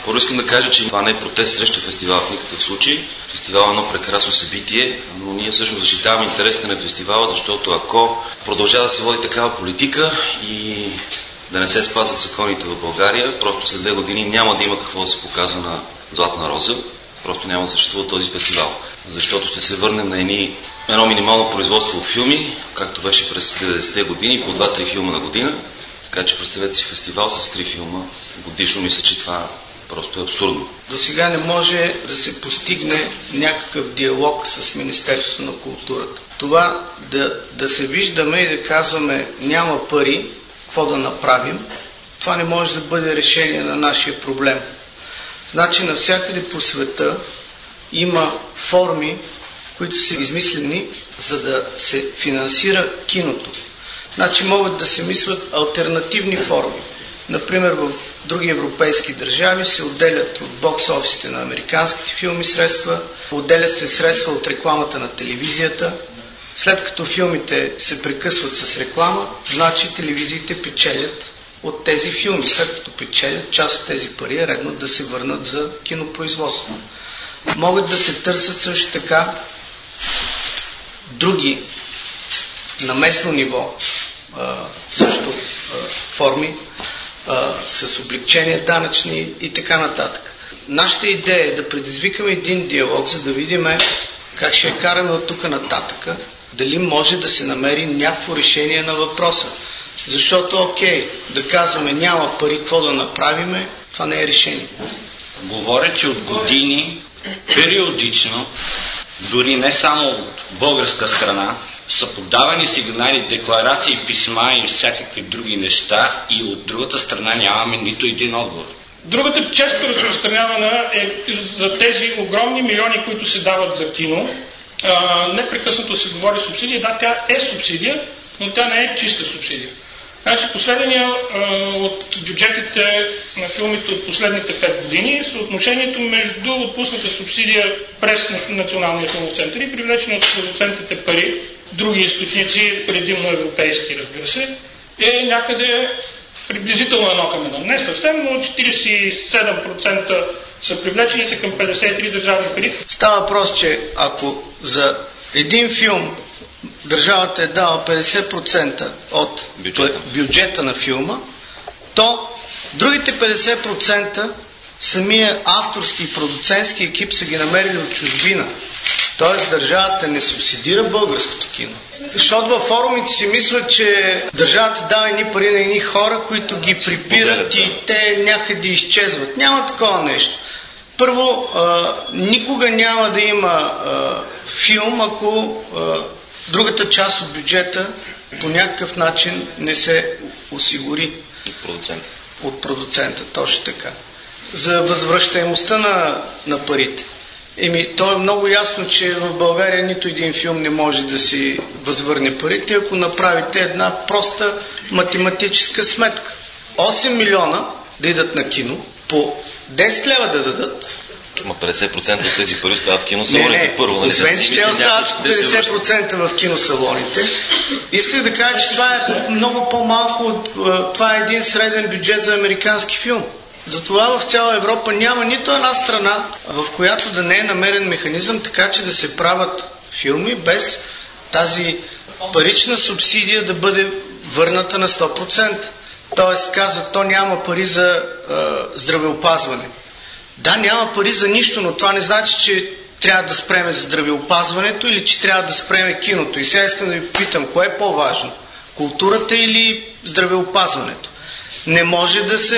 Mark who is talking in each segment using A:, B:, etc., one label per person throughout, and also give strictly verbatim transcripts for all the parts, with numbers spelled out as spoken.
A: Първо искам да кажа, че това не е протест срещу фестивала в никакъв случай. Фестивал е едно прекрасно събитие, но ние всъщност защитаваме интересите на фестивала, защото ако продължава да се води такава политика и да не се спазват законите в България, просто след две години няма да има какво да се показва на Златна роза, просто няма да съществува този фестивал. Защото ще се върнем на едни, едно минимално производство от филми, както беше през деветдесетте години, по два-три филма на година. Така че представете си фестивал с три филма годишно, мисля, че това просто е абсурдно.
B: До сега не може да се постигне някакъв диалог с Министерството на културата. Това да, да се виждаме и да казваме няма пари, какво да направим, това не може да бъде решение на нашия проблем. Значи навсякъде по света има форми, които са измислени, за да се финансира киното. Значи могат да се мислят алтернативни форми. Например, в други европейски държави се отделят от бокс-офисите на американските филми средства, отделят се средства от рекламата на телевизията. След като филмите се прекъсват с реклама, значи телевизиите печелят от тези филми. След като печелят, част от тези пари е редно да се върнат за кинопроизводство. Могат да се търсят също така други на местно ниво също форми с облегчения данъчни и така нататък. Нашата идея е да предизвикаме един диалог, за да видим как ще я караме от тук нататъка, дали може да се намери някакво решение на въпроса. Защото, окей, да казваме няма пари, какво да направиме, това не е решение.
C: Говоря, че от години, периодично, дори не само от българска страна, са подавани сигнали, декларации, писма и всякакви други неща и от другата страна нямаме нито един отговор.
D: Другата често разпространявана е за тези огромни милиони, които се дават за кино. А, непрекъснато се говори субсидия. Да, тя е субсидия, но тя не е чиста субсидия. Значи последния а, от бюджетите на филмите от последните пет години, съотношението между отпусната субсидия през Националния филмов център и привлечени от продуцентите пари, други източници, предимно европейски, разбира се, е някъде приблизително едно към едно. Не съвсем, но четиридесет и седем процента са привлечени са към петдесет и три държавни пари.
B: Става въпрос, че ако за един филм държавата е дала петдесет процента от бюджета, бюджета на филма, то другите петдесет процента самия авторски и продуцентски екип са ги намерили от чужбина. Тоест държавата не субсидира българското кино. Защото във форумите си мислят, че държавата дава едни пари на едни хора, които ги припират и те някъде изчезват. Няма такова нещо. Първо, а, никога няма да има а, филм, ако а, другата част от бюджета по някакъв начин не се осигури.
A: От продуцента.
B: От продуцента, точно така. За възвръщаемостта на, на парите. Еми, то е много ясно, че в България нито един филм не може да си възвърне парите, ако направите една проста математическа сметка. осем милиона да идат на кино, по десет лева да дадат.
A: Ма петдесет процента от тези пари остават в киносалоните първо. Нали?
B: Освен, че те остават петдесет процента в киносалоните. Исках да кажа, че това е много по-малко от... Това е един среден бюджет за американски филм. Затова в цяла Европа няма нито една страна, в която да не е намерен механизъм, така че да се правят филми без тази парична субсидия да бъде върната на сто процента. Тоест, казват, то няма пари за е, здравеопазване. Да, няма пари за нищо, но това не значи, че трябва да спреме здравеопазването или че трябва да спреме киното. И сега искам да ви питам, кое е по-важно? Културата или здравеопазването? Не може да се,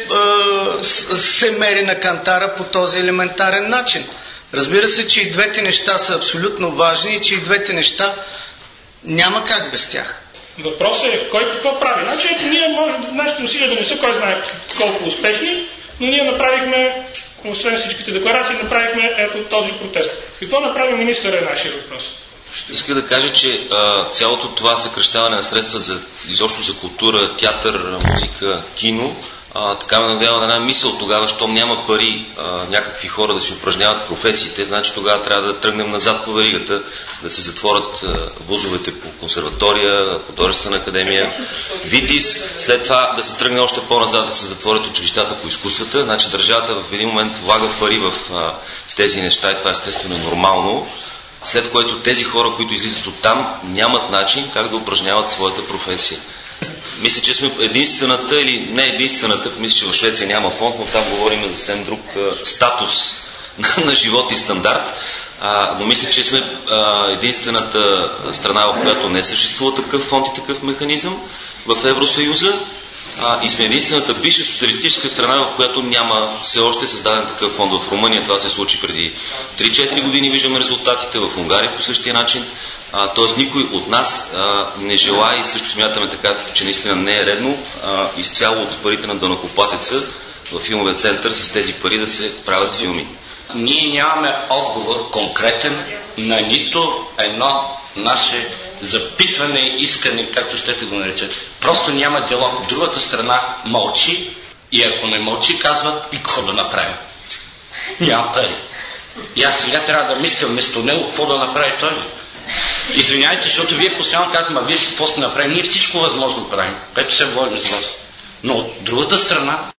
B: е, се мери на кантара по този елементарен начин. Разбира се, че и двете неща са абсолютно важни и че и двете неща няма как без тях.
D: Въпросът е кой какво прави. Значи, ето, ние може нашите усилия да не са кой знае колко успешни, но ние направихме, освен всичките декларации, направихме ето този протест. Какво направи министъра е нашия въпрос?
A: Иска да кажа, че а, цялото това съкращаване на средства за, изобщо за култура, театър, музика, кино А, така ме навява на една мисъл тогава, щом няма пари а, някакви хора да си упражняват професиите, значи тогава трябва да тръгнем назад по веригата, да се затворят а, вузовете по консерватория, художествена академия, ВИТИС, след това да се тръгне още по-назад, да се затворят училищата по изкуствата, значи държавата в един момент влага пари в а, тези неща и това естествено е нормално, след което тези хора, които излизат оттам, нямат начин как да упражняват своята професия. Мисля, че сме единствената или не единствената, мисля, че в Швеция няма фонд, но там говорим за съвсем друг а, статус на живот и стандарт. А, но мисля, че сме а, единствената страна, в която не съществува такъв фонд и такъв механизъм в Евросъюза. А, и сме единствената бивша социалистическа страна, в която няма все още създаден такъв фонд. В Румъния това се случи преди три-четири години, виждаме резултатите, в Унгария по същия начин. Т.е. никой от нас а, не желая и също смятаме така, че наистина не е редно а, изцяло от парите на данъкоплатеца в филмовия център с тези пари да се правят филми.
C: Ние нямаме отговор конкретен на нито едно наше запитване, искане, както щете го наречете. Просто няма диалог. Другата страна мълчи и ако не мълчи, казват и какво да направим. Няма пари. И аз сега трябва да мисля вместо него какво да направи той. Извинявайте, защото вие постоянно казвате, ма вие какво сте направили? Ние всичко възможно правим, което се говорим с вас. Но от другата страна